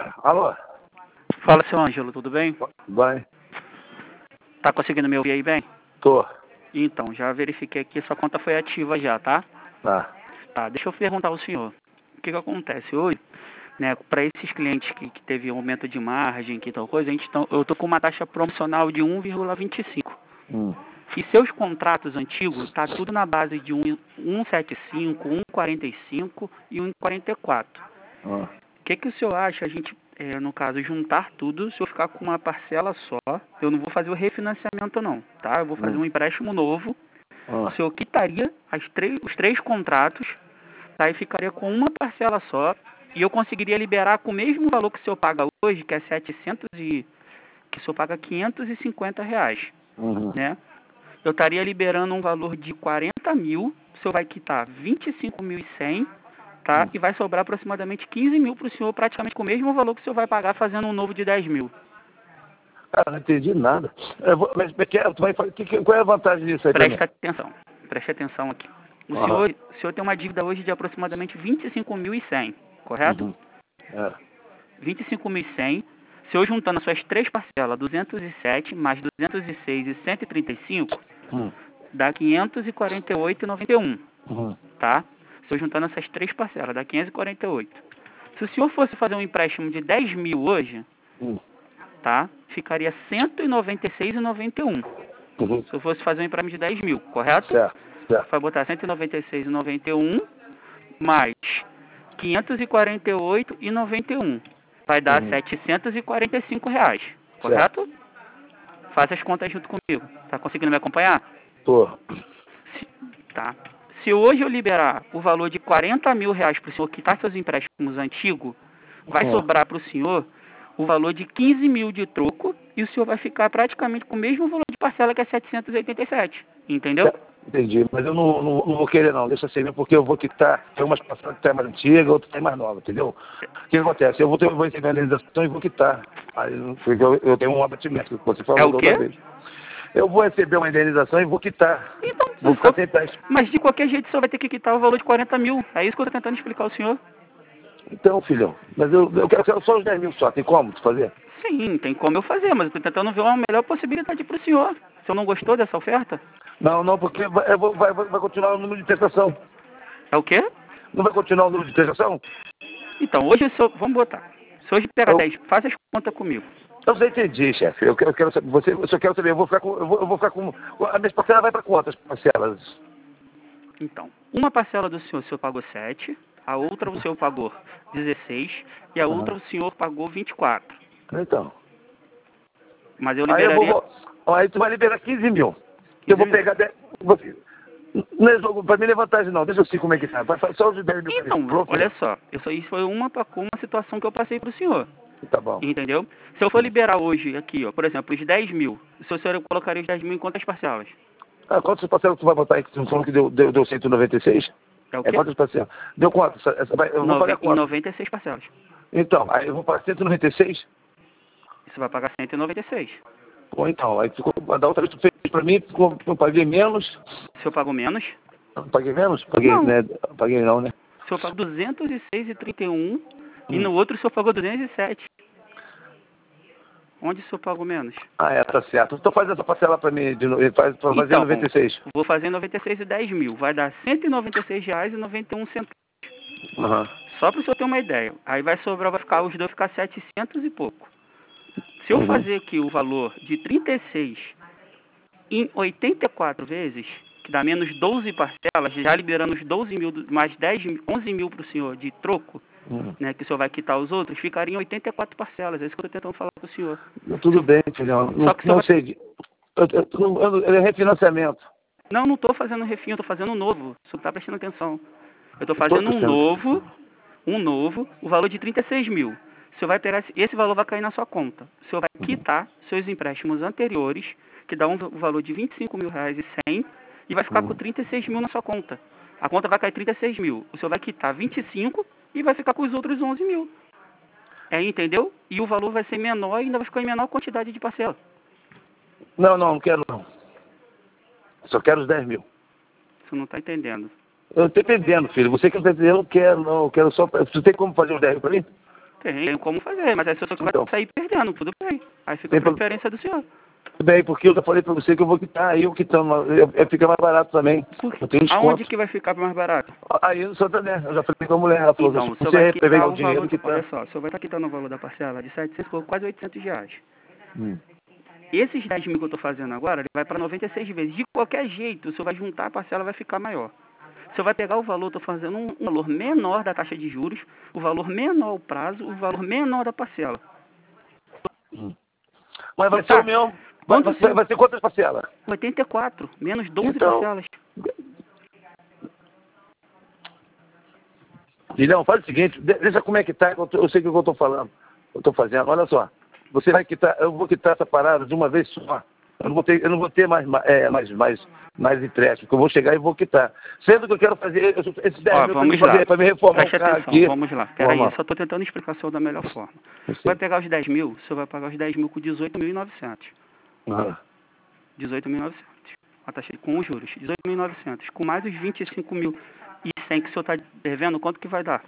Alô? Fala, seu Ângelo, tudo bem? Vai. Tá conseguindo me ouvir aí bem? Tô. Então, já verifiquei aqui, sua conta foi ativa já, tá? Tá. Tá, deixa eu perguntar ao senhor. O que acontece hoje, né, para esses clientes que teve um aumento de margem, que tal coisa, eu tô com uma taxa promocional de 1,25. E seus contratos antigos, tá tudo na base de 1,75, 1,45 e 1,44. O que o senhor acha, a gente, no caso, juntar tudo, se eu ficar com uma parcela só, eu não vou fazer o refinanciamento não, tá? Eu vou fazer um empréstimo novo, o senhor quitaria os três contratos, tá? E ficaria com uma parcela só, e eu conseguiria liberar com o mesmo valor que o senhor paga hoje, que é que o senhor paga R$ 550, né? Eu estaria liberando um valor de 40 mil, o senhor vai quitar 25.100, tá? E vai sobrar aproximadamente 15 mil para o senhor, praticamente com o mesmo valor que o senhor vai pagar fazendo um novo de 10 mil. Cara, não entendi nada. Mas qual é a vantagem disso aí pra mim? Preste atenção aqui. O senhor tem uma dívida hoje de aproximadamente 25.100, correto? 25.100. Se eu juntando as suas três parcelas, 207 mais 206 e 135, dá 548,91, tá? Se eu juntando essas três parcelas, dá 548. Se o senhor fosse fazer um empréstimo de 10 mil hoje, tá? Ficaria 196,91. Se eu fosse fazer um empréstimo de 10 mil, correto? Certo. Vai botar 196,91 mais 548,91. Vai dar R$ 745, correto? Faça as contas junto comigo. Tá conseguindo me acompanhar? Tô. Tá. Se hoje eu liberar o valor de R$ 40 mil para o senhor quitar seus empréstimos antigos, vai sobrar para o senhor o valor de 15 mil de troco e o senhor vai ficar praticamente com o mesmo valor de parcela que é 787. Entendeu? Entendi, mas eu não vou querer não, deixa assim mesmo, porque eu vou quitar, tem umas parcelas que tem mais antiga, outras tem mais nova, entendeu? O que acontece? Eu vou receber a indenização e vou quitar. Aí eu tenho um abatimento, que você falou da outra vez. Eu vou receber uma indenização e vou quitar. Então, vou ficar sem empréstimo. Mas de qualquer jeito o senhor vai ter que quitar o valor de 40 mil. É isso que eu estou tentando explicar ao senhor. Então, filhão, mas eu quero só os 10 mil só, tem como tu fazer? Sim, tem como eu fazer, mas eu estou tentando ver uma melhor possibilidade para o senhor. O senhor não gostou dessa oferta? Não, porque vai continuar o número de prestação. É o quê? Não vai continuar o número de prestação? Então, hoje o senhor, vamos botar. Se hoje pegar 10, faça as contas comigo. Eu já entendi, chefe. Eu quero saber, eu só quero saber, eu vou ficar com, a minha parcela vai para quantas parcelas? Então, uma parcela do senhor, o senhor pagou 7, a outra o senhor pagou 16 e a outra o senhor pagou 24. Então. Mas eu liberaria... Aí tu vai liberar 15 mil. Eu vou pegar 10... Não é jogo pra mim, não é vantagem não. Deixa eu ver como é que tá. Vai só os 10 mil. Então, olha só. Isso foi uma situação que eu passei pro senhor. Tá bom. Entendeu? Se eu for liberar hoje aqui, ó, por exemplo, os 10 mil, o senhor colocaria os 10 mil em quantas parcelas? Quantas parcelas tu vai botar aí? Que tu falou que deu 196? É o quê? Quantas parcelas? Deu quantas? Eu vou pagar quantas? 96 parcelas. Então, aí eu vou pagar 196? Você vai pagar 196. Pô, então, aí ficou, da outra vez tu fez pra mim, eu paguei menos. O senhor pagou menos? Paguei menos? Paguei, não. Né? Paguei não, né? O senhor pagou 206,31 e no outro o senhor pagou 207. Onde o senhor pagou menos? Tá certo. Então faz essa parcela pra mim, fazer 96. Vou fazer 96 e 10 mil. Vai dar R$ 196,91. Só para o senhor ter uma ideia. Aí vai sobrar, os dois ficar 700 e pouco. Se eu fazer aqui o valor de 36 em 84 vezes, que dá menos 12 parcelas, já liberando os 12 mil, mais 11 mil para o senhor de troco, né, que o senhor vai quitar os outros, ficariam 84 parcelas. É isso que eu estou tentando falar para o senhor. Tudo bem, filhão. Não sei. É refinanciamento. Não estou fazendo refino, estou fazendo um novo. O senhor está prestando atenção. Eu estou fazendo um novo, o valor de 36 mil. O senhor vai pegar, esse valor vai cair na sua conta. O senhor vai quitar seus empréstimos anteriores, que dá um valor de R$ 25.100, e vai ficar com 36 mil na sua conta. A conta vai cair 36 mil. O senhor vai quitar 25 e vai ficar com os outros 11 mil. Entendeu? E o valor vai ser menor e ainda vai ficar em menor quantidade de parcela. Não quero não. Só quero os 10 mil. Você não está entendendo. Eu estou entendendo, filho. Você que não está entendendo, eu não quero não. Eu quero só... Você tem como fazer os 10 mil para mim? Tem como fazer, mas aí o senhor vai sair perdendo, tudo bem. Aí fica a preferência do senhor. Tudo bem, porque eu já falei pra você que eu vou quitar, aí eu quitando, fica mais barato também. Eu tenho desconto. Aonde que vai ficar mais barato? Aí no Santander, eu já falei com a mulher, ela falou, então, se você pegar o valor, dinheiro, olha só, o senhor vai estar quitando o valor da parcela de 700 por quase R$800. Esses 10 mil que eu estou fazendo agora, ele vai para 96 vezes. De qualquer jeito, o senhor vai juntar a parcela, vai ficar maior. O senhor vai pegar o valor, estou fazendo um valor menor da taxa de juros, o valor menor o prazo, o valor menor da parcela. Mas vai ser o meu. Vai ser quantas parcelas? 84, menos 12 então, parcelas. Filhão, faz o seguinte, deixa como é que tá, eu sei o que eu estou falando, eu estou fazendo. Olha só, você vai quitar, eu vou quitar essa parada de uma vez só. Eu não vou ter mais empréstimo, porque eu vou chegar e vou quitar. Sendo que eu quero fazer esses 10 mil para me reformar Preste o carro atenção, aqui. Vamos lá, peraí, eu só estou tentando explicar o senhor da melhor forma. Vai pegar os 10 mil, o senhor vai pagar os 10 mil com 18.900. 18.900. A taxa com os juros, 18.900. Com mais os 25.100 que o senhor está devendo, quanto que vai dar?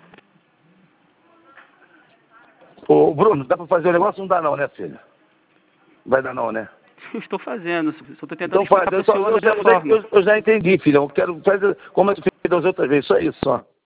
Ô, Bruno, dá para fazer o negócio? Não dá não, né, filho? Vai dar não, né? Eu estou fazendo, só estou tentando então faz, explicar para o senhor da melhor forma. Eu já entendi, filhão. Eu quero fazer como eu fiz das outras vezes, só isso, só.